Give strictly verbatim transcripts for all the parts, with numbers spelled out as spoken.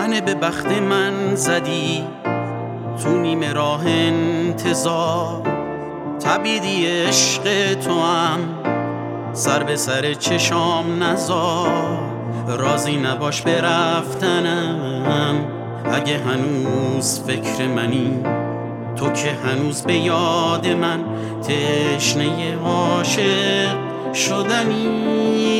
طعنه به بخت من زدی تو نیمه راه انتظار، تبیدی عشق تو هم سر به سر چشام نزار. راضی نباش به رفتنم اگه هنوز فکر منی، تو که هنوز به یاد من تشنه عاشق شدنی.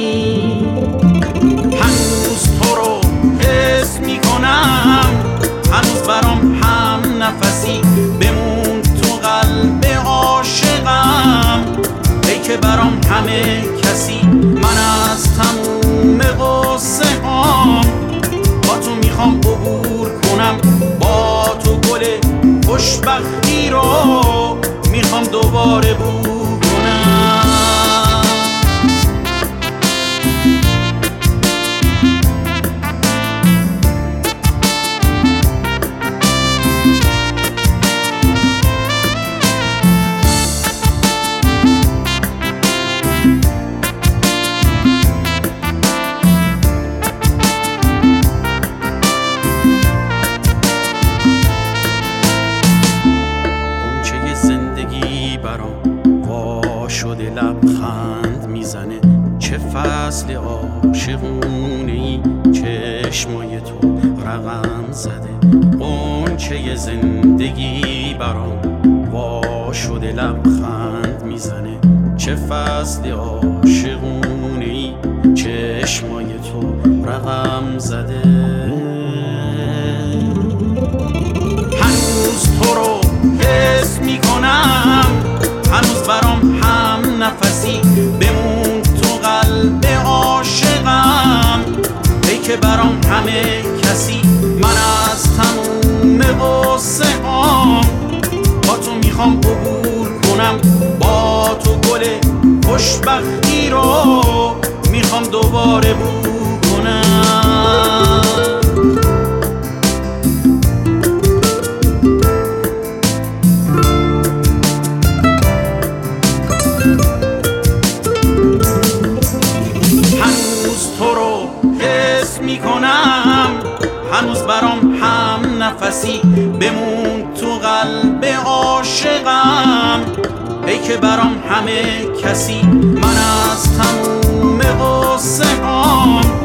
هنوز تو رو حس میکنم، هنوز برام هم نفسی بمون تو قلب عاشقم. ای که برام همه کسی، من از تموم قصه هام با تو میخوام عبور کنم، با تو گل خوشبختی رو میخوام دوباره بو کنم. شده لبخند میزنه، چه فصل عاشقونه ای چشمای تو رقم زده. غنچه زندگی برام وا شده لبخند میزنه، چه فصل عاشقونه ای چشمای تو رقم زده. هنوز تو رو حس میکنم، هنوز برام هم نفسی بمون تو قلب عاشقم. ای که برام همه کسی، من از تموم قصه هام با تو میخوام عبور کنم، با تو گل خوشبختی رو میخوام دوباره بو کنم. میکنم، هنوز برام هم نفسی بمون تو قلب عاشقم. ای که برام همه کسی، من از تموم قصه هام